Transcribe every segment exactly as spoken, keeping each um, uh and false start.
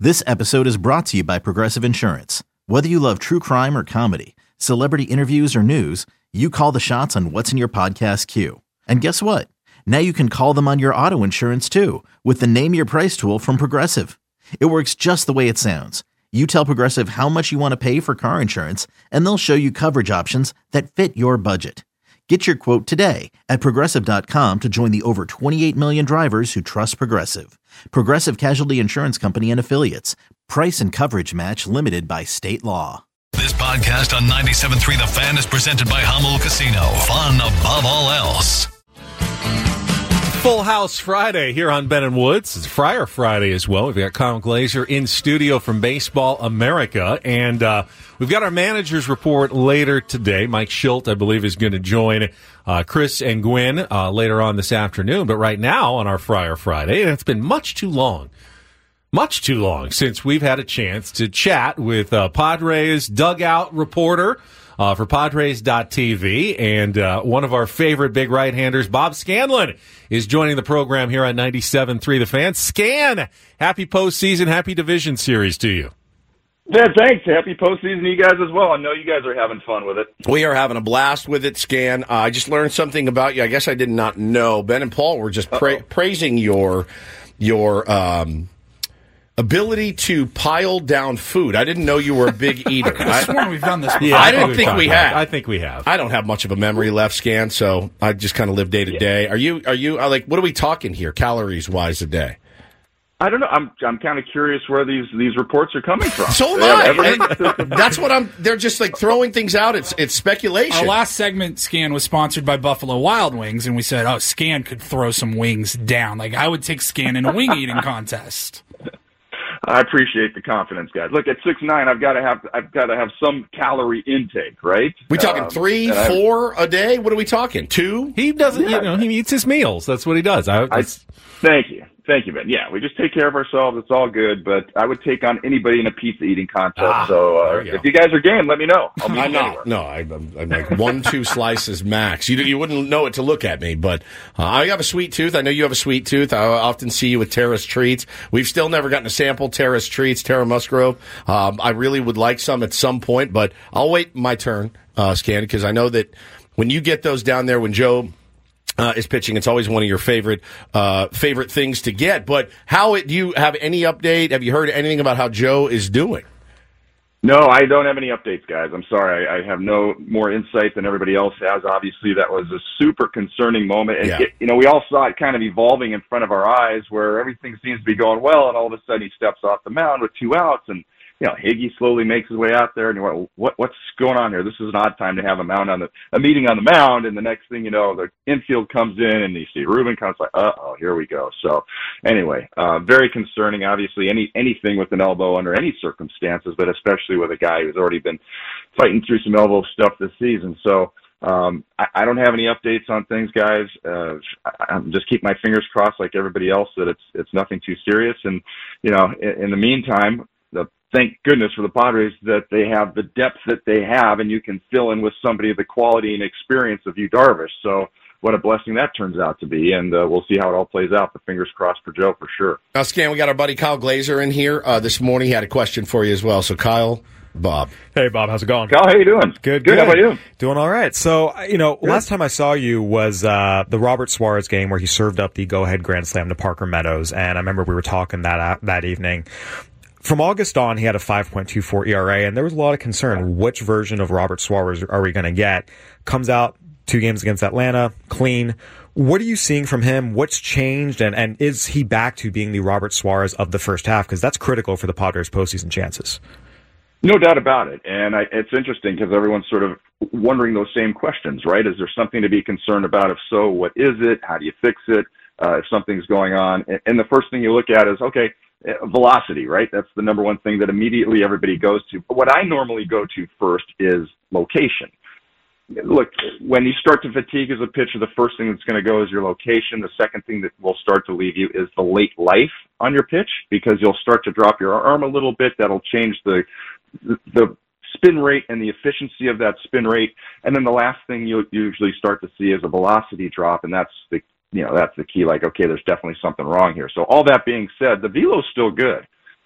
This episode is brought to you by Progressive Insurance. Whether you love true crime or comedy, celebrity interviews or news, you call the shots on what's in your podcast queue. And guess what? Now you can call them on your auto insurance too with the Name Your Price tool from Progressive. It works just the way it sounds. You tell Progressive how much you want to pay for car insurance, and they'll show you coverage options that fit your budget. Get your quote today at Progressive dot com to join the over twenty-eight million drivers who trust Progressive. Progressive Casualty Insurance Company and Affiliates. Price and coverage match limited by state law. This podcast on ninety-seven point three The Fan is presented by Hummel Casino. Fun above all else. Full House Friday here on Ben and Woods. It's Friar Friday as well. We've got Kyle Glaser in studio from Baseball America, and uh, we've got our managers report later today. Mike Schilt, I believe, is going to join uh, Chris and Gwen uh, later on this afternoon. But right now on our Friar Friday, and it's been much too long, much too long since we've had a chance to chat with uh, Padres dugout reporter Uh, for Padres dot T V, and uh, one of our favorite big right-handers, Bob Scanlon, is joining the program here on ninety-seven point three The Fan. Scan, happy postseason, happy division series to you. Yeah, thanks. Happy postseason to you guys as well. I know you guys are having fun with it. We are having a blast with it, Scan. Uh, I just learned something about you. I guess I did not know. Ben and Paul were just pra- praising your your um, ability to pile down food. I didn't know you were a big eater. I could have sworn we've done this before. Yeah, I didn't think we had. I think we have. I don't have much of a memory left, Scan, so I just kind of live day to day. Are you? Are you? Like, what are we talking here, calories wise, a day? I don't know. I'm I'm kind of curious where these, these reports are coming from. So am I. And that's what I'm. They're just like throwing things out. It's it's speculation. Our last segment, Scan, was sponsored by Buffalo Wild Wings, and we said, "Oh, Scan could throw some wings down. Like I would take Scan in a wing eating contest." I appreciate the confidence, guys. Look, at six nine, I've got to have I've got to have some calorie intake, right? We talking um, three, four I, a day? What are we talking? Two? He doesn't. Yeah. You know, he eats his meals. That's what he does. I, I, thank you. Thank you, Ben. Yeah, we just take care of ourselves. It's all good. But I would take on anybody in a pizza eating contest. Ah, so uh, you if you guys are game, let me know. I'll meet I'm you not. anywhere. No, I, I'm, I'm like one, two slices max. You you wouldn't know it to look at me, but uh, I have a sweet tooth. I know you have a sweet tooth. I often see you with Terrace Treats. We've still never gotten to sample Terrace Treats, Terra Musgrove. Um, I really would like some at some point, but I'll wait my turn, uh, Scan, because I know that when you get those down there, when Joe Uh, is pitching, it's always one of your favorite uh, favorite things to get. But how it, do you have any update? Have you heard anything about how Joe is doing? No, I don't have any updates, guys. I'm sorry. I, I have no more insight than everybody else has. Obviously, that was a super concerning moment. And, Yeah. it, you know, we all saw it kind of evolving in front of our eyes where everything seems to be going well, and all of a sudden he steps off the mound with two outs, and you know, Higgy slowly makes his way out there, and you're like, what, what's going on here? This is an odd time to have a mound on the a meeting on the mound, and the next thing you know, the infield comes in, and you see Ruben comes like, uh-oh, here we go. So, anyway, uh, very concerning. Obviously, any anything with an elbow under any circumstances, but especially with a guy who's already been fighting through some elbow stuff this season. So, um, I, I don't have any updates on things, guys. Uh, I, I'm just keep my fingers crossed, like everybody else, that it's it's nothing too serious. And you know, in, in the meantime, the thank goodness for the Padres that they have the depth that they have, and you can fill in with somebody of the quality and experience of Yu Darvish. So what a blessing that turns out to be, and uh, we'll see how it all plays out. But fingers crossed for Joe for sure. Now, Scan, we got our buddy Kyle Glaser in here uh, this morning. He had a question for you as well. So, Kyle, Bob. Hey, Bob. How's it going? Kyle, how you doing? Good, good. Good. How about you? Doing all right. So, you know, good. Last time I saw you was uh, the Robert Suarez game where he served up the go-ahead grand slam to Parker Meadows, and I remember we were talking that uh, that evening. From August on, he had a five point two four E R A, and there was a lot of concern. Which version of Robert Suarez are we going to get? Comes out two games against Atlanta, clean. What are you seeing from him? What's changed, and, and is he back to being the Robert Suarez of the first half? Because that's critical for the Padres' postseason chances. No doubt about it. And I, it's interesting because everyone's sort of wondering those same questions, right? Is there something to be concerned about? If so, what is it? How do you fix it? Uh, if something's going on. And, and the first thing you look at is, okay, velocity, right? That's the number one thing that immediately everybody goes to. But what I normally go to first is location. Look, when you start to fatigue as a pitcher, the first thing that's going to go is your location. The second thing that will start to leave you is the late life on your pitch, because you'll start to drop your arm a little bit. That'll change the the, the spin rate and the efficiency of that spin rate. And then the last thing you'll usually start to see is a velocity drop, and that's the you know, that's the key. Like, okay, there's definitely something wrong here. So all that being said, the velo's still good.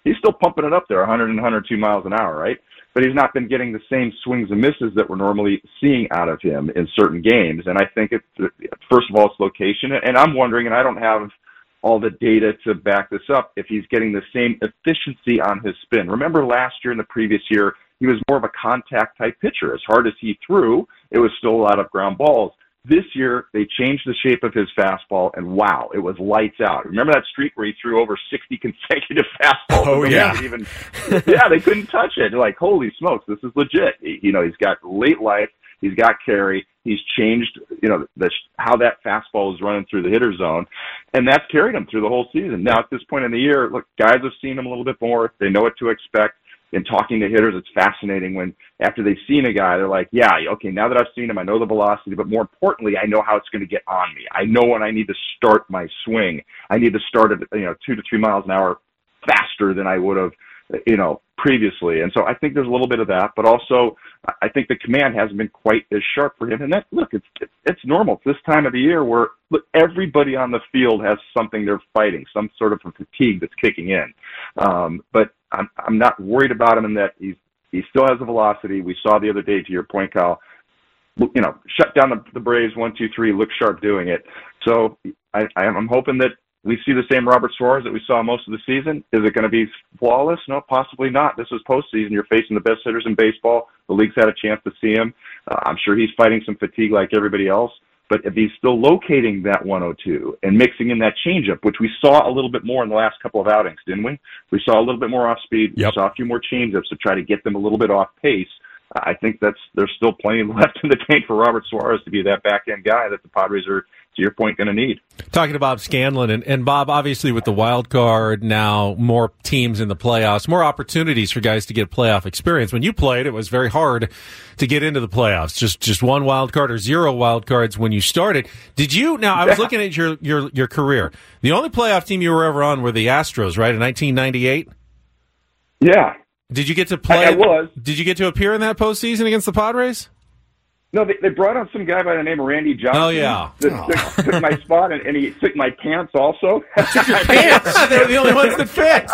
he's still pumping it up there, one hundred and one hundred two miles an hour, right? But he's not been getting the same swings and misses that we're normally seeing out of him in certain games. And I think it's, first of all, it's location. And I'm wondering, and I don't have all the data to back this up, if he's getting the same efficiency on his spin. Remember last year and the previous year, he was more of a contact type pitcher. As hard as he threw, it was still a lot of ground balls. This year, they changed the shape of his fastball, and wow, it was lights out. Remember that streak where he threw over sixty consecutive fastballs? Oh, yeah. Even, yeah, they couldn't touch it. They're like, holy smokes, this is legit. He, you know, he's got late life. He's got carry. He's changed, you know, the, how that fastball is running through the hitter zone, and that's carried him through the whole season. Now, at this point in the year, look, guys have seen him a little bit more. They know what to expect. In talking to hitters, it's fascinating when after they've seen a guy, they're like, yeah, okay, now that I've seen him, I know the velocity, but more importantly, I know how it's going to get on me. I know when I need to start my swing. I need to start at, you know, two to three miles an hour faster than I would have, you know, previously. And so I think there's a little bit of that, but also I think the command hasn't been quite as sharp for him. And that, look, it's, it's, it's normal. It's this time of the year where look, everybody on the field has something they're fighting, some sort of a fatigue that's kicking in. Um, but I'm, I'm not worried about him in that he's, he still has the velocity. We saw the other day, to your point, Kyle, you know, shut down the, the Braves one, two, three, look sharp doing it. So I, I'm hoping that we see the same Robert Suarez that we saw most of the season. Is it going to be flawless? No, possibly not. This is postseason. You're facing the best hitters in baseball. The league's had a chance to see him. Uh, I'm sure he's fighting some fatigue like everybody else. But if he's still locating that one oh two and mixing in that changeup, which we saw a little bit more in the last couple of outings, didn't we? We saw a little bit more off speed. Yep. We saw a few more changeups to try to get them a little bit off pace. I think that's there's still plenty left in the tank for Robert Suarez to be that back-end guy that the Padres are, to your point, going to need. Talking to Bob Scanlon, and, and Bob, obviously with the wild card now, more teams in the playoffs, more opportunities for guys to get playoff experience. When you played, it was very hard to get into the playoffs. Just just one wild card or zero wild cards when you started. Did you? Now I was looking at your your your career. The only playoff team you were ever on were the Astros, right? In nineteen ninety-eight. Yeah. Did you get to play? I, I was. Did you get to appear in that postseason against the Padres? No, they, they brought on some guy by the name of Randy Johnson. Oh, yeah. That oh. Took, took my spot, and, and he took my pants also. Took your pants? They were the only ones that fit.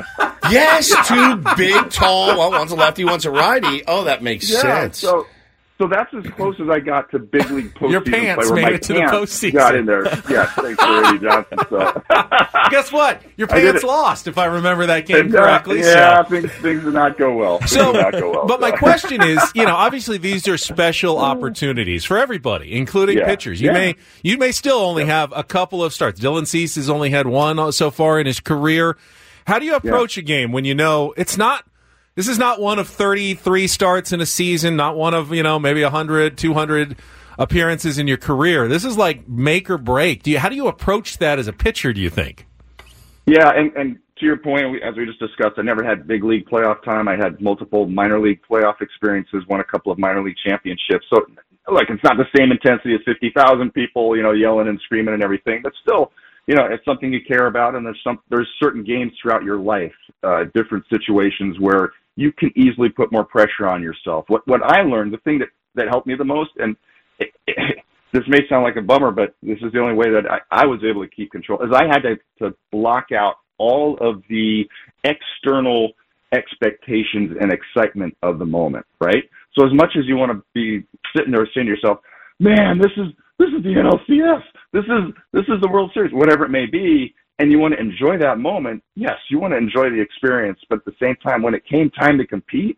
Yes, two big, tall, well, one's a lefty, one's a righty. Oh, that makes yeah, sense. So, so that's as close as I got to big league postseason. Your pants play, where made my it to the pants postseason. Got in there. Yeah, thanks for Randy Johnson. So. Guess what? Your pants lost, if I remember that game and, correctly. Uh, yeah, so. things, things did not go well. Things So, did not go well, but so. my question is, you know, obviously these are special opportunities for everybody, including yeah. pitchers. You yeah. may you may still only yeah. have a couple of starts. Dylan Cease has only had one so far in his career. How do you approach yeah. a game when you know it's not? This is not one of thirty-three starts in a season, not one of, you know, maybe one hundred, two hundred appearances in your career. This is like make or break. Do you, how do you approach that as a pitcher, do you think? Yeah, and, and to your point, as we just discussed, I never had big league playoff time. I had multiple minor league playoff experiences, won a couple of minor league championships. So, like, it's not the same intensity as fifty thousand people, you know, yelling and screaming and everything, but still, you know, it's something you care about, and there's some there's certain games throughout your life, uh, different situations where you can easily put more pressure on yourself. What what I learned, the thing that, that helped me the most, and it, it, this may sound like a bummer, but this is the only way that I, I was able to keep control, is I had to, to block out all of the external expectations and excitement of the moment, right? So as much as you want to be sitting there saying to yourself, man, this is this is the N L C S, this is this is the World Series, whatever it may be, and you want to enjoy that moment, yes, you want to enjoy the experience, but at the same time, when it came time to compete,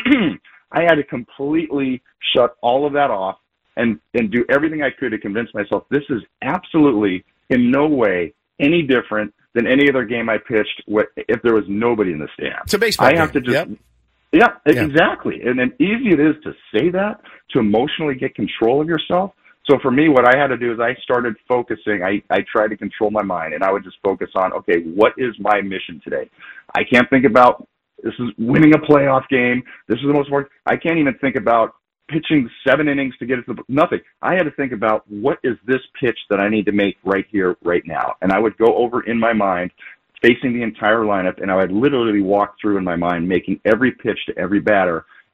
I had to completely shut all of that off and, and do everything I could to convince myself this is absolutely in no way any different than any other game I pitched if there was nobody in the stands. It's a baseball I game. have to just, yep. yeah, yeah, exactly. And then easy it is to say that, to emotionally get control of yourself. So for me, what I had to do is I started focusing. I, I tried to control my mind, and I would just focus on, okay, what is my mission today? I can't think about this is winning a playoff game. This is the most important. I can't even think about pitching seven innings to get it to the, nothing. I had to think about what is this pitch that I need to make right here, right now. And I would go over in my mind, facing the entire lineup, and I would literally walk through in my mind, making every pitch to every batter.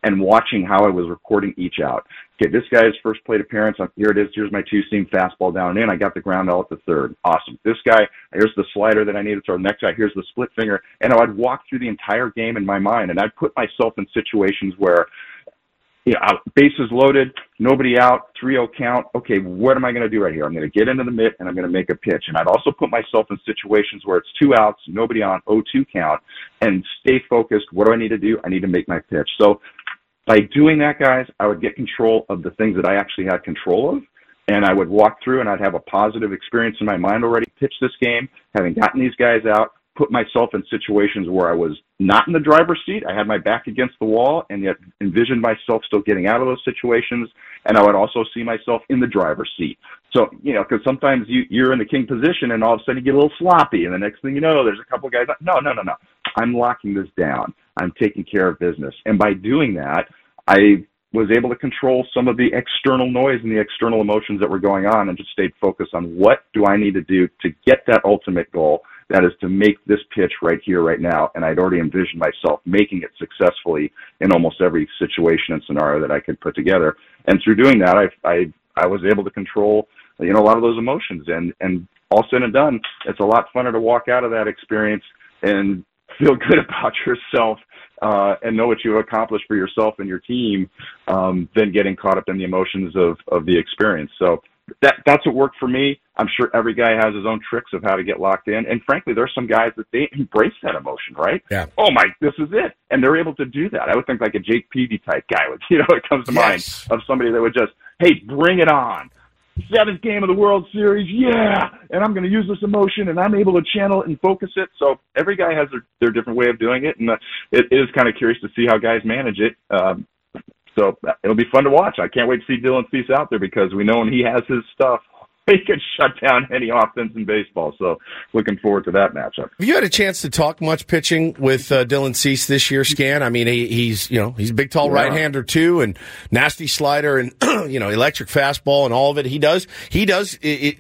and watching how I was recording each out. Okay, this guy's first plate appearance, here it is, here's my two-seam fastball down and in. I got the ground out at the third. Awesome. This guy, here's the slider that I needed to throw. The next guy, here's the split finger. And I'd walk through the entire game in my mind, and I'd put myself in situations where, you know, bases loaded, nobody out, three oh count. Okay, what am I going to do right here? I'm going to get into the mitt, and I'm going to make a pitch. And I'd also put myself in situations where it's two outs, nobody on, oh two count, and stay focused. What do I need to do? I need to make my pitch. So by doing that, guys, I would get control of the things that I actually had control of, and I would walk through, and I'd have a positive experience in my mind already, pitch this game, having gotten these guys out, put myself in situations where I was not in the driver's seat. I had my back against the wall and yet envisioned myself still getting out of those situations. And I would also see myself in the driver's seat. So, you know, because sometimes you, you're in the king position and all of a sudden you get a little sloppy. And the next thing you know, there's a couple of guys. No, no, no, no. I'm locking this down. I'm taking care of business. And by doing that, I was able to control some of the external noise and the external emotions that were going on and just stayed focused on what do I need to do to get that ultimate goal. That is to make this pitch right here, right now. And I'd already envisioned myself making it successfully in almost every situation and scenario that I could put together. And through doing that, I, I, I was able to control, you know, a lot of those emotions. And, and all said and done, it's a lot funner to walk out of that experience and feel good about yourself uh, and know what you've accomplished for yourself and your team um, than getting caught up in the emotions of, of the experience. So that that's what worked for me. I'm sure every guy has his own tricks of how to get locked in. And frankly, there's some guys that they embrace that emotion, right? Yeah. Oh my, this is it. And they're able to do that. I would think like a Jake Peavy type guy would, you know, it comes to Yes. mind of somebody that would just, hey, bring it on. Seventh game of the World Series, yeah, and I'm going to use this emotion, and I'm able to channel it and focus it. So every guy has their, their different way of doing it, and uh, it is kind of curious to see how guys manage it. Um, so it'll be fun to watch. I can't wait to see Dylan Cease out there because we know when he has his stuff, he can shut down any offense in baseball. So looking forward to that matchup. Have you had a chance to talk much pitching with uh, Dylan Cease this year, Scan? I mean, he, he's you know he's a big, tall Yeah. right-hander too, and nasty slider, and you know electric fastball, and all of it. He does. He does. It, it,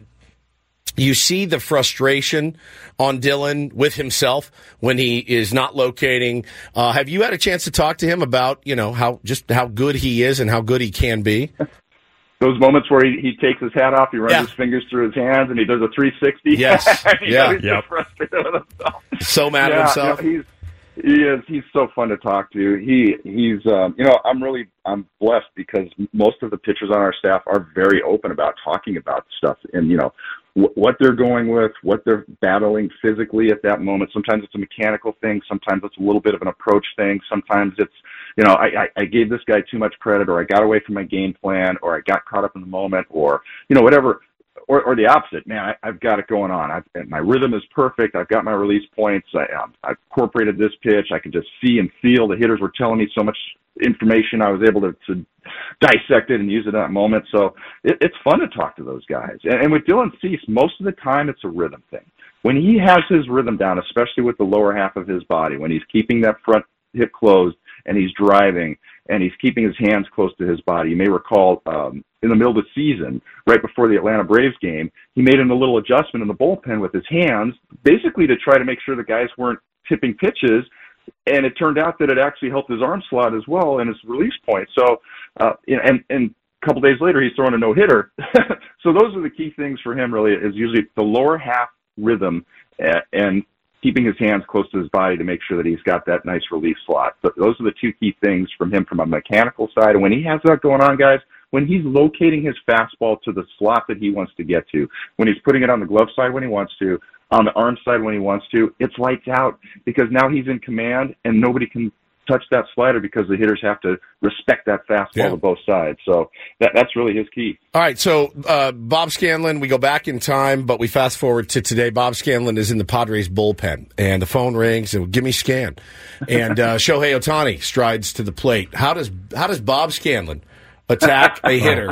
you see the frustration on Dylan with himself when he is not locating. Uh, have you had a chance to talk to him about you know how just how good he is and how good he can be? Those moments where he, he takes his hat off, he runs Yeah. his fingers through his hands, and he does a three sixty. Yes. you Yeah. know, he's Yep. so frustrated with himself. So mad yeah, at himself. You know, he's he is he's so fun to talk to. He he's um, you know I'm really I'm blessed because most of the pitchers on our staff are very open about talking about stuff and you know wh- what they're going with, what they're battling physically at that moment. Sometimes it's a mechanical thing, sometimes it's a little bit of an approach thing, sometimes it's you know, I, I, I gave this guy too much credit, or I got away from my game plan, or I got caught up in the moment, or, you know, whatever, or, or the opposite. Man, I, I've got it going on. I've, my rhythm is perfect. I've got my release points. I, um, I've incorporated this pitch. I could just see and feel. The hitters were telling me so much information. I was able to, to dissect it and use it in that moment. So it, it's fun to talk to those guys. And, and with Dylan Cease, most of the time it's a rhythm thing. When he has his rhythm down, especially with the lower half of his body, when he's keeping that front hip closed, and he's driving, and he's keeping his hands close to his body. You may recall um, in the middle of the season, right before the Atlanta Braves game, he made a little adjustment in the bullpen with his hands, basically to try to make sure the guys weren't tipping pitches, and it turned out that it actually helped his arm slot as well and his release point. So, uh, and, and a couple days later, he's throwing a no-hitter. So those are the key things for him, really, is usually the lower half rhythm uh, and keeping his hands close to his body to make sure that he's got that nice release slot. But those are the two key things from him from a mechanical side. And when he has that going on, guys, when he's locating his fastball to the slot that he wants to get to, when he's putting it on the glove side when he wants to, on the arm side when he wants to, it's lights out because now he's in command and nobody can touch that slider because the hitters have to respect that fastball Yeah. to both sides. So that, that's really his key. All right, so uh, Bob Scanlon, we go back in time, but we fast forward to today. Bob Scanlon is in the Padres bullpen, and the phone rings, and give me Scan. And uh, Shohei Ohtani strides to the plate. How does how does Bob Scanlon attack a hitter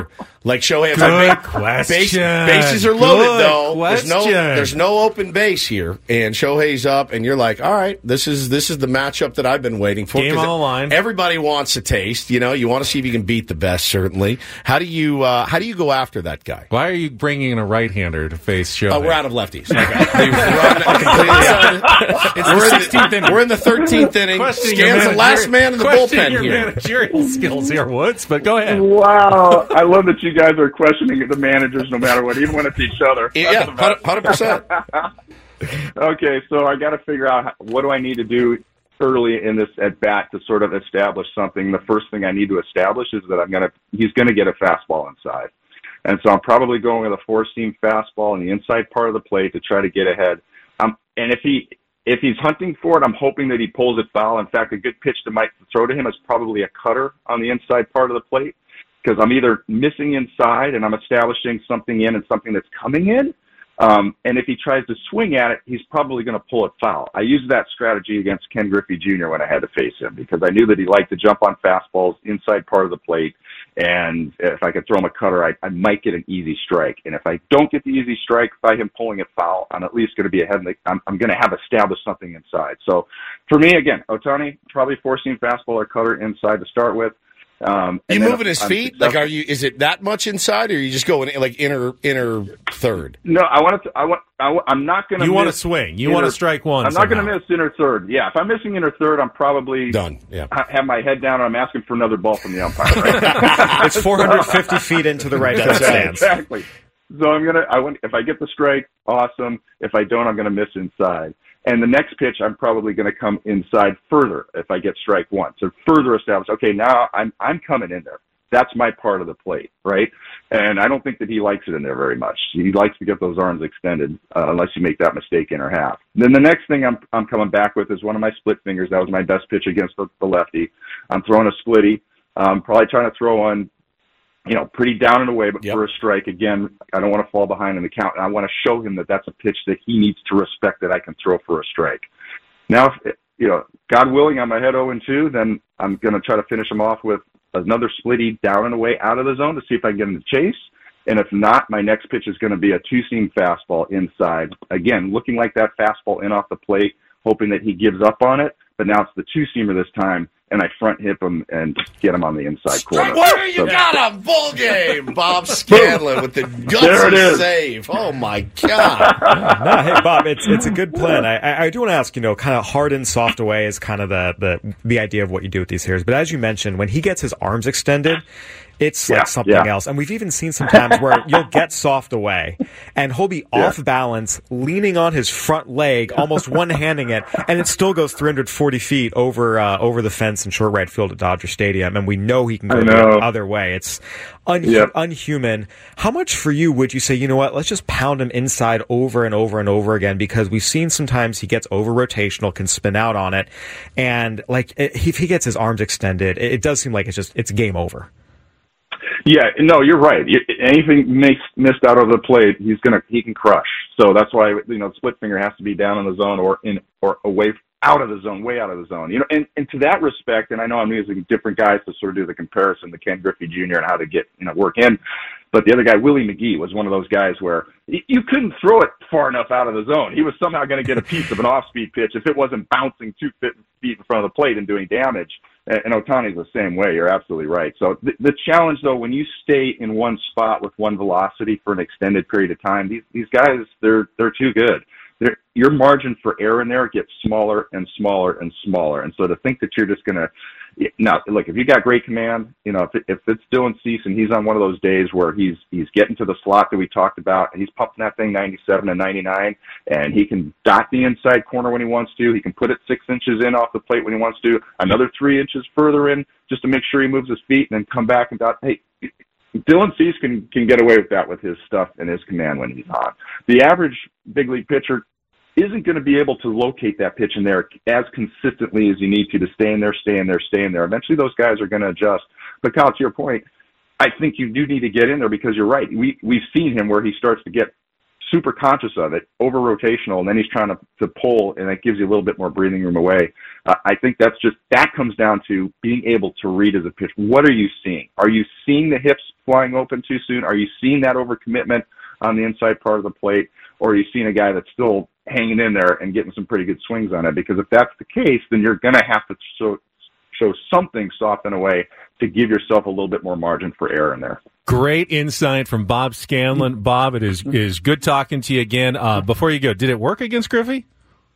Like Shohei. Good base, question. Bases are loaded, Good though. There's no, question. there's no open base here, and Shohei's up, and you're like, all right, this is this is the matchup that I've been waiting for. Game on the line. Everybody wants a taste. You know, you want to see if you can beat the best. Certainly. How do you uh, how do you go after that guy? Why are you bringing in a right-hander to face Shohei? Oh, we're out of lefties. Okay. We've run completely out. It's we're, the sixteenth inning. We're in the thirteenth inning. Questioning Scan's the last man in the bullpen your here. managerial skills here, Woods, but go ahead. Wow. I love that you guys are questioning the managers no matter what, even when it's each other. Yeah, one hundred percent. Okay, so I got to figure out how, what do I need to do early in this at bat to sort of establish something. The first thing I need to establish is that I'm gonna he's gonna get a fastball inside, and so I'm probably going with a four-seam fastball in the inside part of the plate to try to get ahead. Um, and if he if he's hunting for it, I'm hoping that he pulls it foul. In fact, a good pitch to Mike to throw to him is probably a cutter on the inside part of the plate, because I'm either missing inside and I'm establishing something in and something that's coming in. Um, and if he tries to swing at it, he's probably going to pull it foul. I used that strategy against Ken Griffey Junior when I had to face him, because I knew that he liked to jump on fastballs inside part of the plate. And if I could throw him a cutter, I, I might get an easy strike. And if I don't get the easy strike by him pulling it foul, I'm at least going to be ahead. In the, I'm, I'm going to have established something inside. So for me, again, Ohtani, probably four-seam fastball or cutter inside to start with. Um, you moving his I'm feet? Like, are you? Is it that much inside, or are you just going like inner inner third? No, I want to. I want. I, I'm not going to. You want to swing. You want to strike one. I'm somehow. not going to miss inner third. Yeah, if I'm missing inner third, I'm probably done. Yeah, ha- have my head down, and I'm asking for another ball from the umpire. Right? It's four hundred fifty feet into the right field stands. Exactly. So I'm gonna. I want. If I get the strike, awesome. If I don't, I'm going to miss inside. And the next pitch, I'm probably going to come inside further if I get strike one. So further establish, okay, now I'm I'm coming in there. That's my part of the plate, right? And I don't think that he likes it in there very much. He likes to get those arms extended, uh, unless you make that mistake inner half. Then the next thing I'm I'm coming back with is one of my split fingers. That was my best pitch against the, the lefty. I'm throwing a splitty. Um, probably trying to throw one, you know, pretty down and away, but yep. for a strike. Again, I don't want to fall behind in the count, and I want to show him that that's a pitch that he needs to respect, that I can throw for a strike. Now, if, you know, God willing, I'm ahead oh and two, then I'm going to try to finish him off with another splitty down and away out of the zone to see if I can get him to chase. And if not, my next pitch is going to be a two-seam fastball inside. Again, looking like that fastball in off the plate, hoping that he gives up on it. But now it's the two-seamer this time, and I front hip him and get him on the inside corner. Where you so, got a bull game, Bob Scanlon with the gutsy save. Oh my God! No, hey Bob, it's it's a good plan. I I do want to ask, you know, kind of hard and soft away is kind of the the the idea of what you do with these hitters. But as you mentioned, when he gets his arms extended, it's yeah, like something yeah. else. And we've even seen sometimes where you'll get soft away and he'll be yeah. off balance, leaning on his front leg, almost one-handing it, and it still goes three hundred forty feet over uh, over the fence in short right field at Dodger Stadium. And we know he can go the other way. It's un- yep. unhuman. How much for you would you say, you know what, let's just pound him inside over and over and over again? Because we've seen sometimes he gets over-rotational, can spin out on it. And like if he gets his arms extended, it, it does seem like it's just it's game over. Yeah, no, you're right. Anything makes missed out of the plate, he's gonna he can crush. So that's why, you know, split finger has to be down in the zone or in or away out of the zone, way out of the zone. You know, and, and to that respect, and I know I'm using different guys to sort of do the comparison to Ken Griffey Junior and how to get, you know, work in. But the other guy, Willie McGee, was one of those guys where you couldn't throw it far enough out of the zone. He was somehow going to get a piece of an off-speed pitch if it wasn't bouncing two feet in front of the plate and doing damage. And Ohtani's the same way. You're absolutely right. So the, the challenge, though, when you stay in one spot with one velocity for an extended period of time, these these guys, they're they're too good. They're, your margin for error in there gets smaller and smaller and smaller. And so to think that you're just going to now, look, if you got great command, you know, if, it, if it's Dylan Cease and he's on one of those days where he's he's getting to the slot that we talked about, and he's pumping that thing ninety-seven and ninety-nine, and he can dot the inside corner when he wants to. He can put it six inches in off the plate when he wants to, another three inches further in just to make sure he moves his feet, and then come back and dot. Hey, Dylan Cease can, can get away with that with his stuff and his command when he's on. The average big league pitcher isn't going to be able to locate that pitch in there as consistently as you need to to stay in there, stay in there, stay in there. Eventually those guys are going to adjust. But Kyle, to your point, I think you do need to get in there because you're right. We, we've seen him where he starts to get super conscious of it, over rotational, and then he's trying to, to pull, and that gives you a little bit more breathing room away. Uh, I think that's just, that comes down to being able to read as a pitch. What are you seeing? Are you seeing the hips flying open too soon? Are you seeing that overcommitment on the inside part of the plate? Or are you seeing a guy that's still hanging in there and getting some pretty good swings on it? Because if that's the case, then you're going to have to show, show something soft in a way to give yourself a little bit more margin for error in there. Great insight from Bob Scanlon. Bob, it is is good talking to you again. Uh, before you go, did it work against Griffey?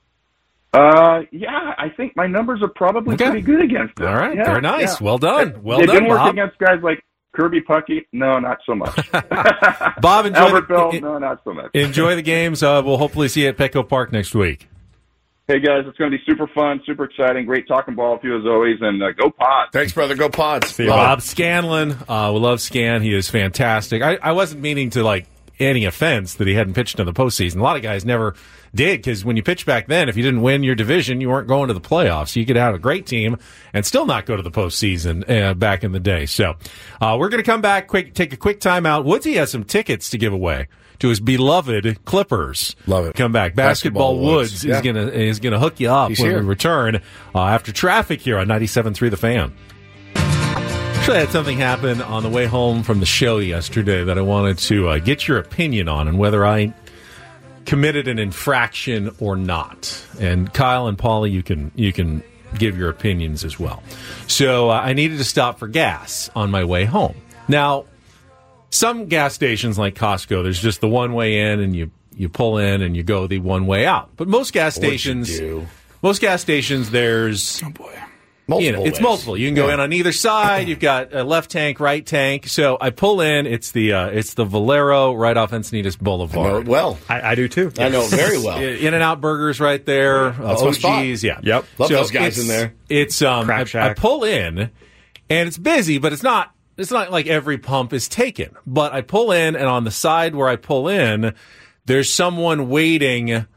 Uh, yeah, I think my numbers are probably okay. pretty good against them. All right, yeah, very nice. Yeah. Well done. Well it done, didn't work Bob. against guys like Kirby Puckey. No, not so much. Bob, enjoy Albert the, Bell. it, No, not so much. enjoy the games. Uh, we'll hopefully see you at Petco Park next week. Hey, guys, it's going to be super fun, super exciting. Great talking ball with you as always, and uh, go Pods. Thanks, brother. Go Pods. See you, Bob Scanlon. Uh, we love Scan. He is fantastic. I, I wasn't meaning to, like, any offense that he hadn't pitched in the postseason. A lot of guys never did, because when you pitched back then, if you didn't win your division, you weren't going to the playoffs. You could have a great team and still not go to the postseason uh, back in the day. So uh, we're going to come back, quick, take a quick timeout. Woodsy has some tickets to give away to his beloved Clippers. Love it. Come back. Basketball, Basketball Woods, Woods. is Yeah. gonna is gonna hook you up He's when here. we return uh, after traffic here on ninety-seven point three The Fan. Actually, I had something happen on the way home from the show yesterday that I wanted to uh, get your opinion on, and whether I committed an infraction or not. And Kyle and Paulie, you can you can give your opinions as well. So uh, I needed to stop for gas on my way home. Now, some gas stations like Costco, there's just the one way in, and you, you pull in and you go the one way out. But most gas stations, What'd you do? most gas stations, there's Oh boy. Multiple you know, it's ways. multiple. You can go Yeah. in on either side. You've got a left tank, right tank. So I pull in. It's the uh, it's the Valero right off Encinitas I know Boulevard. it well. I, I do too. I know it very well. In and Out Burgers right there. That's uh, my O spot. Gs, yeah. Yep. Love So those guys it's- in there. It's um, Crab I, Shack. I pull in, and it's busy, but it's not. It's not like every pump is taken. But I pull in, and on the side where I pull in, there's someone waiting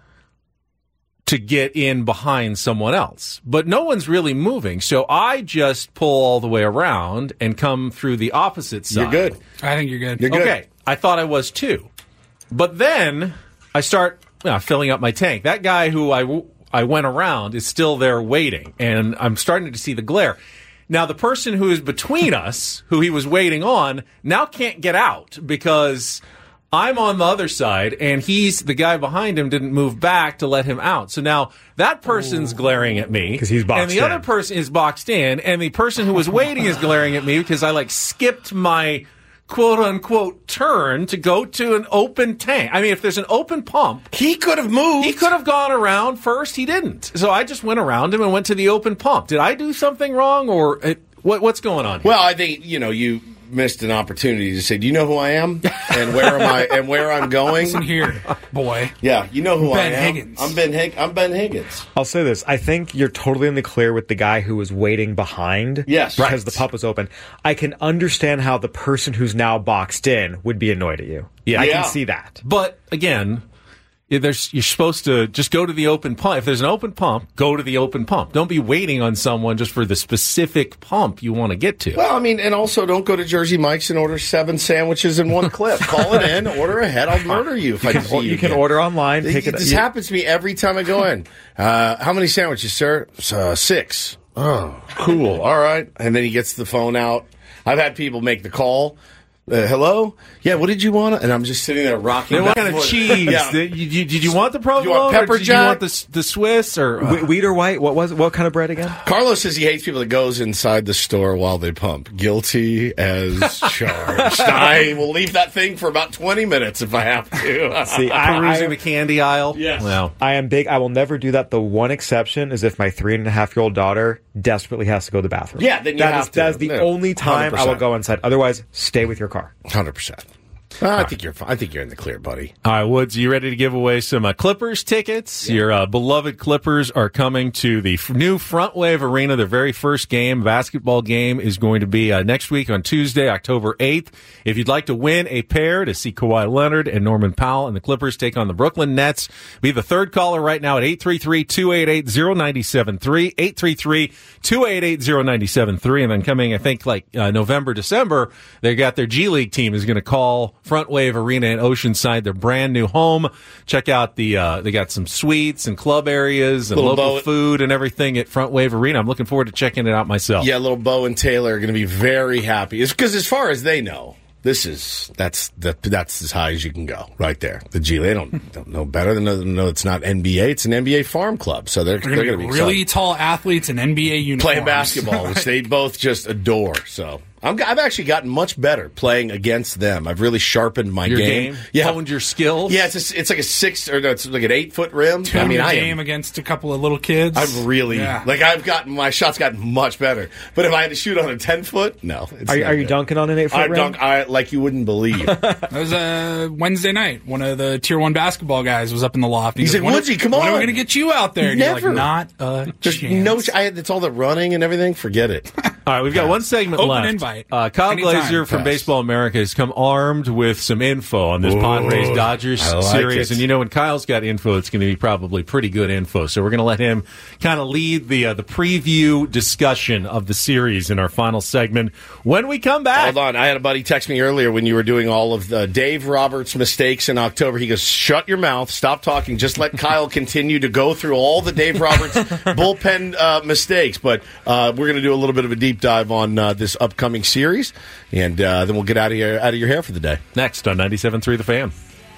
to get in behind someone else. But no one's really moving. So I just pull all the way around and come through the opposite side. You're good. I think you're good. You're good. Okay, I thought I was too. But then I start uh, filling up my tank. That guy who I, w- I went around is still there waiting, and I'm starting to see the glare. Now, the person who is between us, who he was waiting on, now can't get out because I'm on the other side, and he's the guy behind him didn't move back to let him out. So now that person's glaring at me 'Cause he's boxed and the in. other person is boxed in, and the person who was waiting is glaring at me because I like skipped my quote unquote turn to go to an open tank. I mean, if there's an open pump, He could have moved. he could have gone around first. He didn't. So I just went around him and went to the open pump. Did I do something wrong, or uh, what, what's going on here? Well, I think you know you missed an opportunity to say, "Do you know who I am and where am I and where I'm going?" Listen here, boy. Yeah, you know who Ben I am. Higgins. I'm Ben. Hig- I'm Ben Higgins. I'll say this. I think you're totally in the clear with the guy who was waiting behind. Yes. Because Right. the pump was open. I can understand how the person who's now boxed in would be annoyed at you. Yeah. I Yeah. can see that. But again, if there's, you're supposed to just go to the open pump. If there's an open pump, go to the open pump. Don't be waiting on someone just for the specific pump you want to get to. Well, I mean, and also don't go to Jersey Mike's and order seven sandwiches in one clip. Call it in, order ahead. I'll murder you if You I can, see or- you. you can again. order online. It, Pick it, this you- happens to me every time I go in. Uh, how many sandwiches, sir? Uh, six. Oh, cool. All right. And then he gets the phone out. I've had people make the call. Uh, hello? Yeah, what did you want? And I'm just sitting there rocking. Then what back kind and of forth. cheese? Yeah. Did, you, did you want the provolone? You want pepper or did jack? you want the, s- the Swiss? Or uh, Whe- Wheat or white? What was what kind of bread again? Carlos says he hates people that goes inside the store while they pump. Guilty as charged. I will leave that thing for about twenty minutes if I have to. See, I, perusing I, the candy aisle? Yes. Well, I am big. I will never do that. The one exception is if my three and a half year old daughter desperately has to go to the bathroom. Yeah, then you That have is- to. That is the Yeah. only time I one hundred will percent. go inside. Otherwise, stay with your car. one hundred percent. Uh, I think you're fine. I think you're in the clear, buddy. all right, Woods, you ready to give away some uh, Clippers tickets? Your uh, beloved Clippers are coming to the f- new Front Wave Arena. Their very first game, basketball game, is going to be uh, next week on Tuesday, October eighth. If you'd like to win a pair to see Kawhi Leonard and Norman Powell and the Clippers take on the Brooklyn Nets, be the third caller right now at eight three three, two eight eight, zero nine seven three, eight three three, two eight eight, zero nine seven three. And then coming, I think, like uh, November, December, they got their G League team is going to call Front Wave Arena in Oceanside, their brand new home. Check out the, uh, they got some suites and club areas and Little local Bo- food and everything at Front Wave Arena. I'm looking forward to checking it out myself. Yeah, little Bo and Taylor are going to be very happy. It's because as far as they know, this is that's the, that's as high as you can go right there. The G they don't don't know better than to know it's not N B A. It's an N B A farm club, so they're They're they're going going to to be be really tall athletes in N B A uniforms. playing basketball, which they both just adore. So I'm, I've actually gotten much better playing against them. I've really sharpened my Your game. game? Yeah, Honed your skills? Yeah, it's a, it's like a six or no, it's like an eight foot rim. Tune I mean, your I game am, against a couple of little kids. I've really Yeah. like I've gotten my shots gotten much better. But if I had to shoot on a ten foot, no. It's Are, you- not are you good. dunking on an eight foot I rim? dunk I like you wouldn't believe. That was uh, Wednesday night. One of the Tier One basketball guys was up in the loft. He goes, said, "When are- "Woodsy, come when are we on." going to get you out there?" And Never. you're like, "Not a There's chance." no. I, it's all the running and everything. Forget it. All right, we've got one segment Open left. invite. Uh, Kyle Anytime. Glazer from Yes. Baseball America has come armed with some info on this Ooh, Padres Dodgers I like series, it. and you know when Kyle's got info, it's going to be probably pretty good info. So we're going to let him kind of lead the uh, the preview discussion of the series in our final segment when we come back. Hold on. I had a buddy text me earlier when you were doing all of the Dave Roberts mistakes in October. He goes, "Shut your mouth. Stop talking. Just let Kyle continue to go through all the Dave Roberts bullpen uh, mistakes." But uh, we're going to do a little bit of a deep dive on uh, this upcoming series, and uh, then we'll get out of here out of your hair for the day. Next on ninety-seven point three The Fan.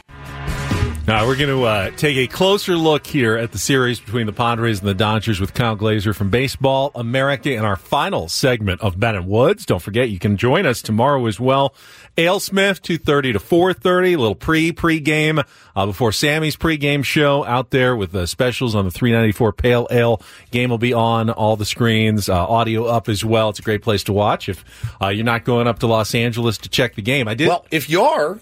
Now, we're going to uh, take a closer look here at the series between the Padres and the Dodgers with Kyle Glazer from Baseball America in our final segment of Ben and Woods. Don't forget, you can join us tomorrow as well. Ale Smith, two thirty to four thirty, a little pre, pre-game uh, before Sammy's pre-game show out there with the specials on the three ninety-four Pale Ale. Game will be on all the screens, uh, audio up as well. It's a great place to watch if uh, you're not going up to Los Angeles to check the game. I did. Well, if you are,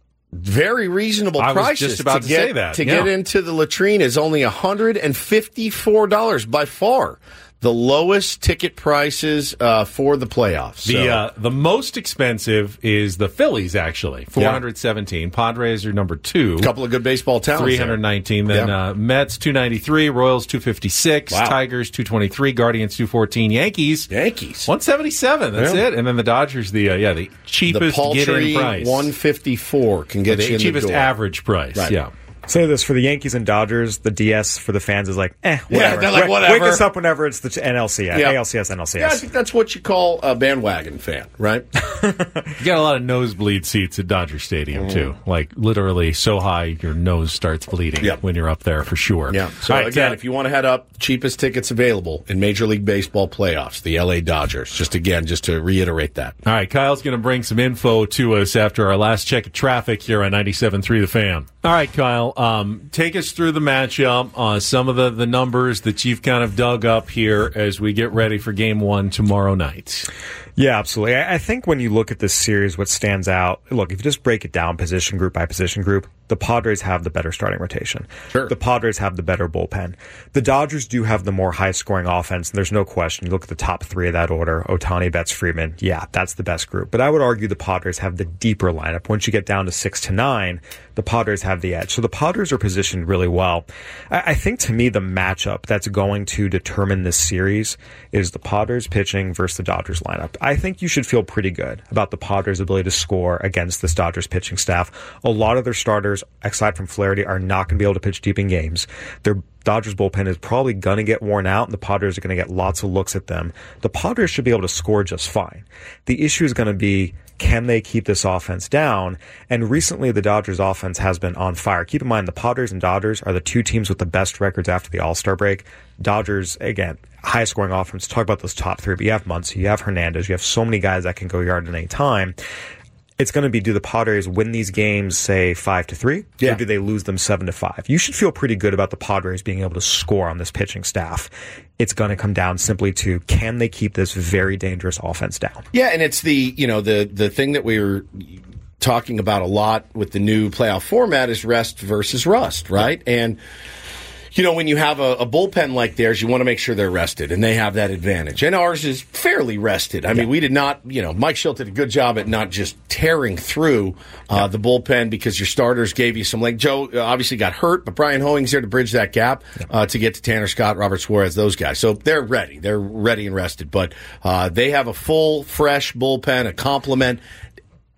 very reasonable I was prices. just about to get, say that, To yeah. get into the latrine is only one hundred fifty-four dollars by far. The lowest ticket prices uh, for the playoffs. The So- uh, the most expensive is the Phillies, actually, four hundred seventeen. Padres are number two. a couple of good baseball talents. three hundred nineteen. Then Yeah. uh, Mets, two ninety-three. Royals, two fifty-six. Wow. Tigers, two twenty-three. Guardians, two fourteen. Yankees, Yankees. one seventy-seven. That's Yeah. it. And then the Dodgers, the uh, yeah, the The cheapest get-in paltry price. one fifty-four can get the you in cheapest the door. average price. Right. Yeah. Say this for the Yankees and Dodgers, the D S for the fans is like, eh, whatever. they're like, Wake- whatever. Wake us up whenever it's the N L C S, Yeah. A L C S, N L C Yeah, I S. think that's what you call a bandwagon fan, right? You got a lot of nosebleed seats at Dodger Stadium, too. Like, literally so high your nose starts bleeding Mm. Yep. when you're up there, for sure. Yeah. So All right, again, uh, if you want to head up, cheapest tickets available in Major League Baseball playoffs, the L A Dodgers. Just again, just to reiterate that. All right, Kyle's going to bring some info to us after our last check of traffic here on ninety-seven point three The Fan. All right, Kyle, um, take us through the matchup, uh, some of the, the numbers that you've kind of dug up here as we get ready for game one tomorrow night. Yeah, absolutely. I I think when you look at this series, what stands out, look, if you just break it down position group by position group, the Padres have the better starting rotation. Sure. The Padres have the better bullpen. The Dodgers do have the more high-scoring offense, and there's no question. You look at the top three of that order, Ohtani, Betts, Freeman, yeah, that's the best group. But I would argue the Padres have the deeper lineup. Once you get down to six to nine, the Padres have the edge. So the Padres are positioned really well. I, I think, to me, the matchup that's going to determine this series is the Padres pitching versus the Dodgers lineup. I think you should feel pretty good about the Padres' ability to score against this Dodgers pitching staff. A lot of their starters, aside from Flaherty, are not going to be able to pitch deep in games. Their Dodgers bullpen is probably going to get worn out, and the Padres are going to get lots of looks at them. The Padres should be able to score just fine. The issue is going to be, can they keep this offense down? And recently, the Dodgers offense has been on fire. Keep in mind, the Padres and Dodgers are the two teams with the best records after the All-Star break. Dodgers, again, high scoring offense. Talk about those top three, but you have Muncy, you have Hernandez, you have so many guys that can go yard at any time. It's going to be, do the Padres win these games, say, five to three? Yeah. Or do they lose them seven to five? You should feel pretty good about the Padres being able to score on this pitching staff. It's going to come down simply to, can they keep this very dangerous offense down? Yeah, and it's the, you know, the the thing that we were talking about a lot with the new playoff format is rest versus rust, right? And you know, when you have a, a bullpen like theirs, you want to make sure they're rested, and they have that advantage. And ours is fairly rested. I mean, we did not, you know, Mike Schilt did a good job at not just tearing through uh, yeah. the bullpen because your starters gave you some, like Joe uh, obviously got hurt, but Brian Hoeing's there to bridge that gap yeah. uh, to get to Tanner Scott, Robert Suarez, those guys. So they're ready. They're ready and rested. But uh, they have a full, fresh bullpen, a complement.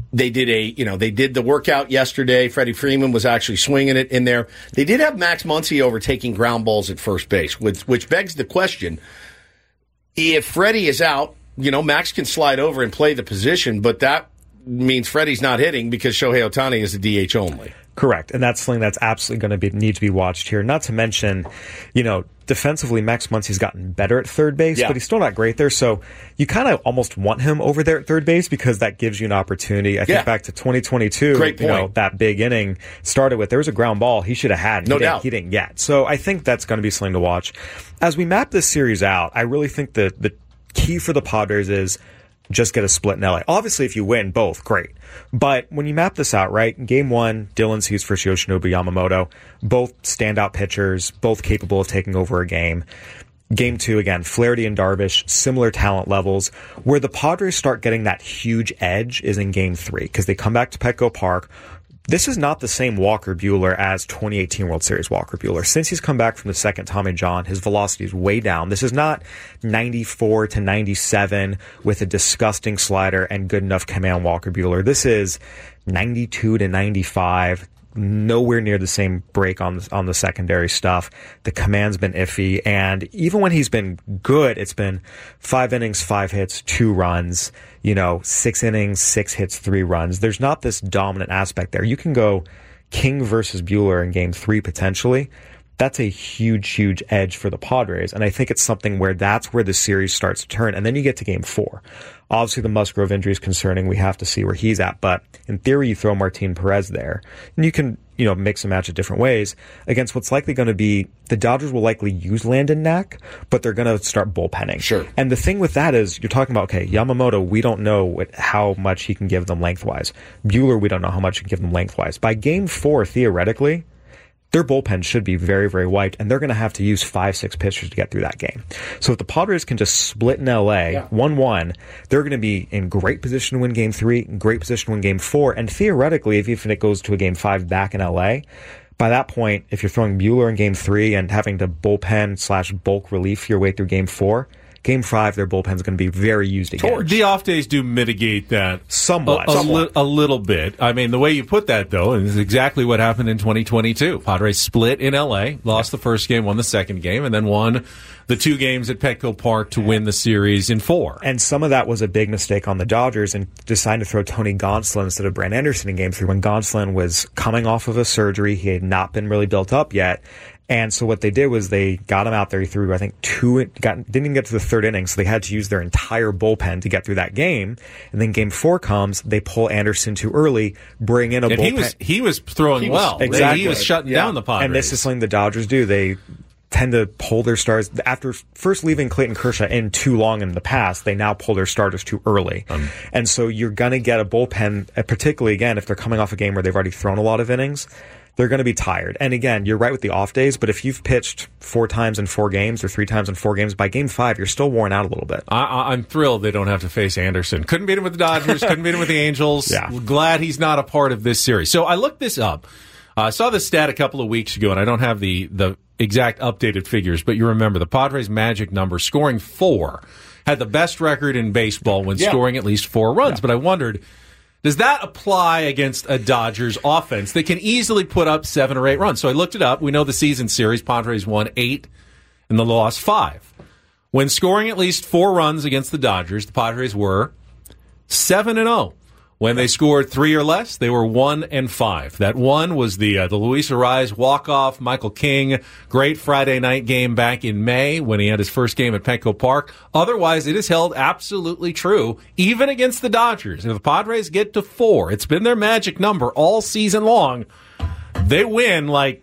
They did a, you know, they did the workout yesterday. Freddie Freeman was actually swinging it in there. They did have Max Muncy overtaking ground balls at first base, which, which begs the question: if Freddie is out, you know, Max can slide over and play the position, but that means Freddie's not hitting because Shohei Ohtani is a D H only. Correct, and that's something that's absolutely going to be need to be watched here. Not to mention, you know, defensively, Max Muncy's gotten better at third base, yeah. but he's still not great there. So you kind of almost want him over there at third base because that gives you an opportunity. I think yeah. back to twenty twenty-two, Great point. You know, that big inning started with there was a ground ball he should have had. And no he doubt, didn't, he didn't get. So I think that's going to be something to watch as we map this series out. I really think that the key for the Padres is just get a split in L A. Obviously, if you win both, great. But when you map this out, right, game one, Dylan Cease versus Yoshinobu Yamamoto, both standout pitchers, both capable of taking over a game. Game two, again, Flaherty and Darvish, similar talent levels. Where the Padres start getting that huge edge is in game three, because they come back to Petco Park. This is not the same Walker Buehler as twenty eighteen World Series Walker Buehler. Since he's come back from the second Tommy John, his velocity is way down. This is not ninety-four to ninety-seven with a disgusting slider and good enough command Walker Buehler. This is ninety-two to ninety-five. Nowhere near the same break on the, on the secondary stuff. The command's been iffy, and even when he's been good, it's been five innings, five hits, two runs, you know, six innings, six hits, three runs. There's not this dominant aspect there. You can go King versus Buehler in game three potentially. That's a huge, huge edge for the Padres, and I think it's something where that's where the series starts to turn, and then you get to game four. Obviously, the Musgrove injury is concerning. We have to see where he's at, but in theory, you throw Martin Perez there, and you can, you know, mix and match it different ways against what's likely going to be the Dodgers will likely use Landon Knack, but they're going to start bullpenning. Sure. And the thing with that is you're talking about, okay, Yamamoto, we don't know what, how much he can give them lengthwise. Buehler, we don't know how much he can give them lengthwise. By game four, theoretically, their bullpen should be very, very wiped, and they're going to have to use five, six pitchers to get through that game. So if the Padres can just split in L A, one one, they're going to be in great position to win game three, great position to win game four, and theoretically, if even it goes to a game five back in L A, by that point, if you're throwing Buehler in game three and having to bullpen slash bulk relief your way through game four, Game five, their bullpen's going to be very used again. The off days do mitigate that somewhat, a, a, somewhat. Li- a little bit. I mean, the way you put that, though, is exactly what happened in twenty twenty-two. Padres split in L A, lost the first game, won the second game, and then won the two games at Petco Park to win the series in four. And some of that was a big mistake on the Dodgers and deciding to throw Tony Gonsolin instead of Brant Anderson in game three when Gonsolin was coming off of a surgery. He had not been really built up yet. And so what they did was they got him out there. He threw, I think, two, got, didn't even get to the third inning, so they had to use their entire bullpen to get through that game. And then game four comes, they pull Anderson too early, bring in a and bullpen. He was, he was throwing he was, well. Exactly. He was shutting yeah. down the Padres. And this is something the Dodgers do. They tend to pull their stars. After first leaving Clayton Kershaw in too long in the past, they now pull their starters too early. Um, and so you're going to get a bullpen, particularly, again, if they're coming off a game where they've already thrown a lot of innings, they're going to be tired. And again, you're right with the off days, but if you've pitched four times in four games or three times in four games, by game five, you're still worn out a little bit. I, I'm thrilled they don't have to face Anderson. Couldn't beat him with the Dodgers, couldn't beat him with the Angels. Yeah. Glad he's not a part of this series. So I looked this up. Uh, I saw this stat a couple of weeks ago, and I don't have the, the exact updated figures, but you remember the Padres' magic number, scoring four, had the best record in baseball when yeah. scoring at least four runs. Yeah. But I wondered, does that apply against a Dodgers offense that can easily put up seven or eight runs? So I looked it up. We know the season series, Padres won eight and the lost five. When scoring at least four runs against the Dodgers, the Padres were seven and oh. When they scored three or less, they were one and five. That one was the uh, the Luis Arraez walk-off, Michael King, great Friday night game back in May when he had his first game at Petco Park. Otherwise, it is held absolutely true, even against the Dodgers. If the Padres get to four, it's been their magic number all season long, they win like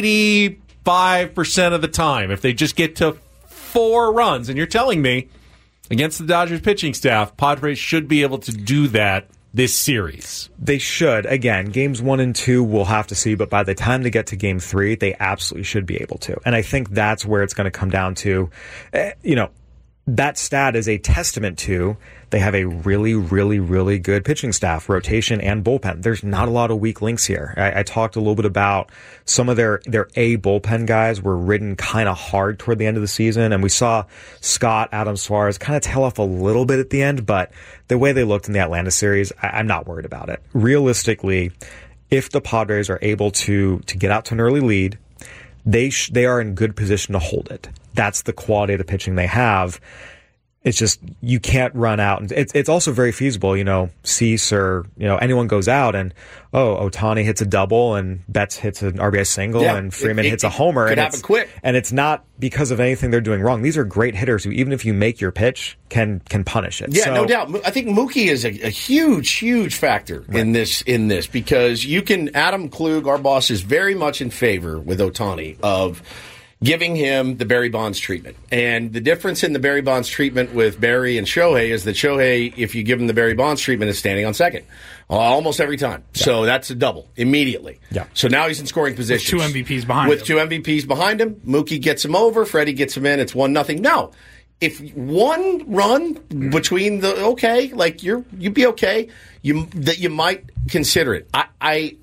eighty-five percent of the time if they just get to four runs. And you're telling me, against the Dodgers pitching staff, Padres should be able to do that this series. They should. Again, games one and two, we'll have to see, but by the time they get to game three, they absolutely should be able to. And I think that's where it's going to come down to, uh, you know, that stat is a testament to they have a really, really, really good pitching staff, rotation and bullpen. There's not a lot of weak links here. I, I talked a little bit about some of their, their A bullpen guys were ridden kind of hard toward the end of the season, and we saw Scott, Adam Suarez kind of tail off a little bit at the end, but the way they looked in the Atlanta series, I, I'm not worried about it. Realistically, if the Padres are able to to get out to an early lead, they sh- they are in good position to hold it. That's the quality of the pitching they have. It's just, you can't run out. And it's, it's also very feasible, you know, Cease or, you know, anyone goes out and, oh, Ohtani hits a double and Betts hits an R B I single yeah, and Freeman it, it, hits a homer. Could and happen it's, quick. And it's not because of anything they're doing wrong. These are great hitters who, even if you make your pitch, can can punish it. Yeah, so, no doubt. I think Mookie is a, a huge, huge factor right. in this, in this because you can, Adam Klug, our boss, is very much in favor with Ohtani of giving him the Barry Bonds treatment. And the difference in the Barry Bonds treatment with Barry and Shohei is that Shohei, if you give him the Barry Bonds treatment, is standing on second uh, almost every time. Yeah. So that's a double immediately. Yeah. So now he's in scoring position. With two M V Ps behind with him. two M V Ps behind him. Mookie gets him over. Freddie gets him in. It's one nothing. No. If one run between the, okay, like you're, you'd be okay. You, that you might consider it. I, I,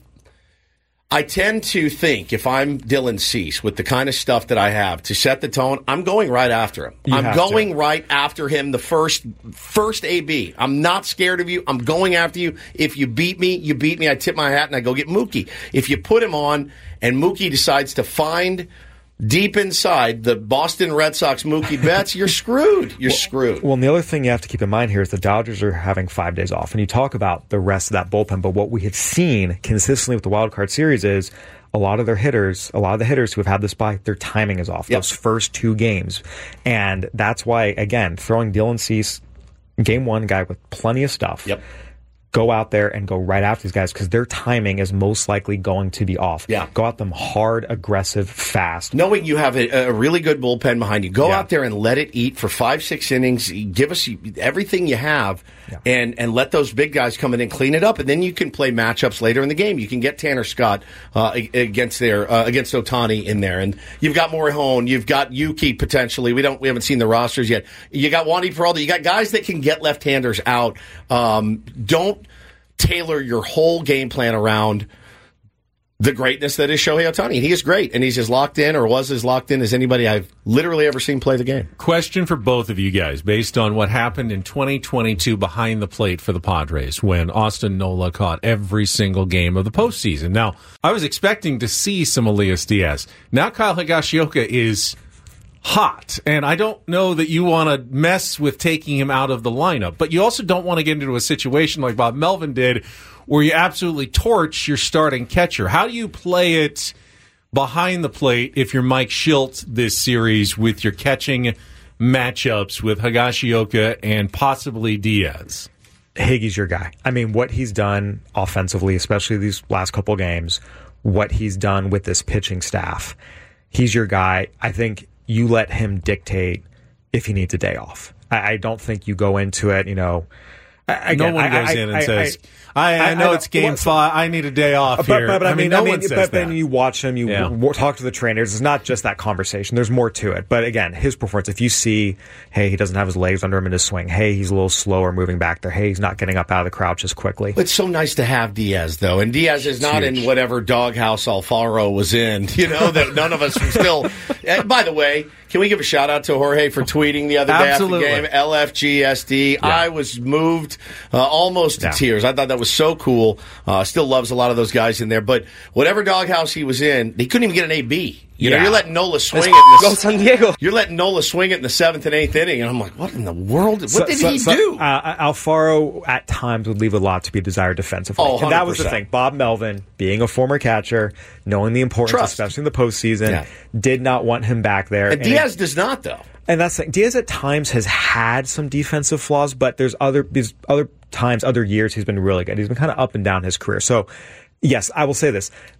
I tend to think if I'm Dylan Cease with the kind of stuff that I have to set the tone, I'm going right after him. You I'm going to. right after him the first first A B. I'm not scared of you. I'm going after you. If you beat me, you beat me. I tip my hat and I go get Mookie. If you put him on and Mookie decides to find deep inside the Boston Red Sox Mookie Betts, you're screwed. You're well, screwed. Well, and the other thing you have to keep in mind here is the Dodgers are having five days off, and you talk about the rest of that bullpen, but what we have seen consistently with the wild card series is a lot of their hitters, a lot of the hitters who have had this bye, their timing is off. Yep. Those first two games. And that's why, again, throwing Dylan Cease, game one guy with plenty of stuff. Yep. Go out there and go right after these guys because their timing is most likely going to be off. Yeah. Go at them hard, aggressive, fast. Knowing you have a, a really good bullpen behind you, go yeah. out there and let it eat for five, six innings. Give us everything you have, yeah. and and let those big guys come in and clean it up, and then you can play matchups later in the game. You can get Tanner Scott uh, against their uh, against Ohtani in there, and you've got Morihone, you've got Yuki potentially. We don't we haven't seen the rosters yet. You got Wandy Peralta. You got guys that can get left-handers out. Um, don't tailor your whole game plan around the greatness that is Shohei Ohtani. He is great, and he's as locked in or was as locked in as anybody I've literally ever seen play the game. Question for both of you guys, based on what happened in twenty twenty-two behind the plate for the Padres when Austin Nola caught every single game of the postseason. Now, I was expecting to see some Elias Diaz. Now Kyle Higashioka is hot, and I don't know that you want to mess with taking him out of the lineup, but you also don't want to get into a situation like Bob Melvin did where you absolutely torch your starting catcher. How do you play it behind the plate if you're Mike Shildt this series with your catching matchups with Higashioka and possibly Diaz? Higgy's your guy. I mean, what he's done offensively, especially these last couple games, what he's done with this pitching staff, he's your guy. I think you let him dictate if he needs a day off. I, I don't think you go into it, you know. Again, no one goes I, in and I, says, I, I, I know I, it's game well, five. I need a day off but, here. But, but I, I mean, mean, no I mean, one says but that. then you watch him, you yeah. w- talk to the trainers. It's not just that conversation. There's more to it. But again, his performance, if you see, hey, he doesn't have his legs under him in his swing. Hey, he's a little slower moving back there. Hey, he's not getting up out of the crouch as quickly. It's so nice to have Diaz, though. And Diaz is not in whatever doghouse Alfaro was in, you know, that none of us still. And by the way, can we give a shout out to Jorge for tweeting the other day Absolutely. after the game? L F G S D. Yeah. I was moved uh, almost to yeah. tears. I thought that was so cool. Uh, still loves a lot of those guys in there. But whatever doghouse he was in, he couldn't even get an A B. You yeah. know, you're letting Nola swing it. In the, Go San Diego. You're letting Nola swing it in the seventh and eighth inning, and I'm like, what in the world? What So- did so- he so, do? Uh, Alfaro at times would leave a lot to be desired defensively. Oh, and that was the one hundred percent. thing. Bob Melvin, being a former catcher, knowing the importance, Trust. especially in the postseason, Yeah. did not want him back there. And And Diaz it- does not, though. And that's the thing. Diaz at times has had some defensive flaws, but there's other these other times, other years he's been really good. He's been kind of up and down his career. So, yes, I will say this.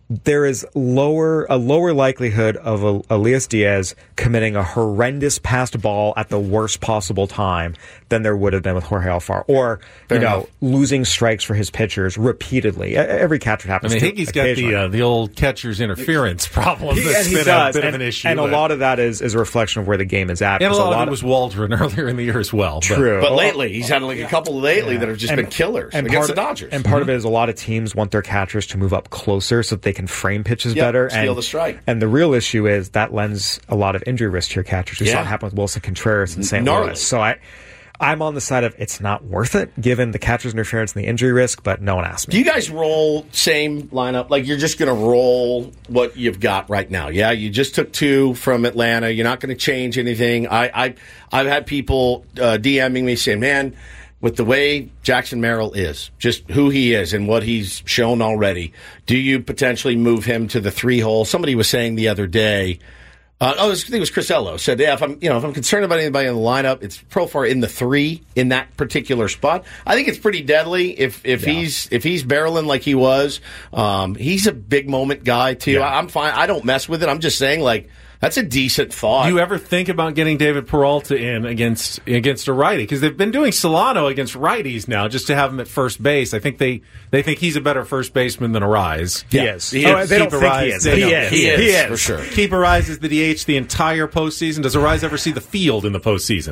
there is lower a lower likelihood of a, Elias Diaz committing a horrendous passed ball at the worst possible time than there would have been with Jorge Alfaro, or Fair you know enough. losing strikes for his pitchers repeatedly. Every catcher I happens. mean, to Higgy's got the uh, the old catcher's interference problem. He, That's and he been does. a bit and, of an issue, and a but- lot of that is, is a reflection of where the game is at. and a because lot, of it was Waldron earlier in the year as well. But- True. But Oh, lately, he's had like a couple lately Yeah. that have just And- been killers and against part the of- Dodgers. And part of it is a lot of teams want their catchers to move up closer so that they can frame pitches Yep, better. steal and, the strike. And the real issue is that lends a lot of injury risk to your catchers. We saw Yeah. it happen with Wilson Contreras in Saint Gnarly. Louis. So I, I'm on the side of it's not worth it given the catcher's interference and the injury risk, but no one asked me. Do you guys roll same lineup? Like you're just going to roll what you've got right now? Yeah, you just took two from Atlanta. You're not going to change anything. I, I I've had people uh, DMing me saying, "Man, with the way Jackson Merrill is, just who he is and what he's shown already, do you potentially move him to the three hole?" Somebody was saying the other day. Uh, oh, I think it was Chris Ello said, "Yeah, if I'm, you know, if I'm concerned about anybody in the lineup, it's Profar in the three in that particular spot. I think it's pretty deadly if if Yeah. he's if he's barreling like he was. Um, he's a big moment guy too. Yeah. I, I'm fine. I don't mess with it. I'm just saying, like, that's a decent thought. Do you ever think about getting David Peralta in against against a righty? Because they've been doing Solano against righties now, just to have him at first base. I think they, they think he's a better first baseman than Arise. He Yeah, is. he Oh, is. they don't Keep think Arise, he is. they He don't. is. He is, He is. for sure. Keep Arise as the D H the entire postseason. Does Arise ever see the field in the postseason?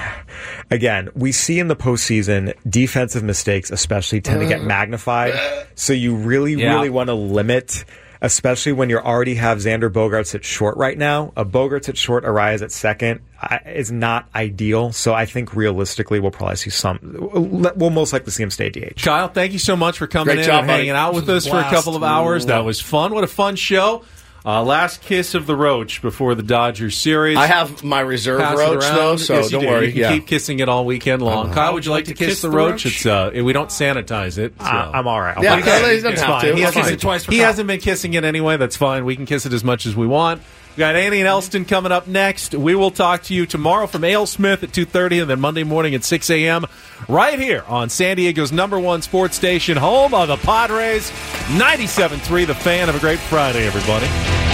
Again, we see in the postseason defensive mistakes especially tend to get magnified. So you really, Yeah. really want to limit, especially when you already have Xander Bogaerts at short right now. A Bogaerts at short, Arias at second I- is not ideal. So I think realistically we'll probably see some. We'll most likely see him stay D H. Kyle, thank you so much for coming Great in job, and buddy. hanging out with us for a Blast. couple of hours. That was fun. What a fun show. Uh, last kiss of the roach before the Dodgers series. I have my reserve Pass it roach around. though, so Yes, you don't do. worry. You can yeah. keep kissing it all weekend long. Kyle, would you like to kiss, the roach? It's uh, we don't sanitize it. So. I- I'm all right. I'll Yeah, take okay. it. He doesn't It's have fine. to. He, It's hasn't, fine. Kiss it twice for he Kyle. hasn't been kissing it anyway. That's fine. We can kiss it as much as we want. We got Annie and Elston coming up next. We will talk to you tomorrow from AleSmith at two thirty and then Monday morning at six a.m. right here on San Diego's number one sports station, home of the Padres, ninety-seven point three The Fan. Have a great Friday, everybody.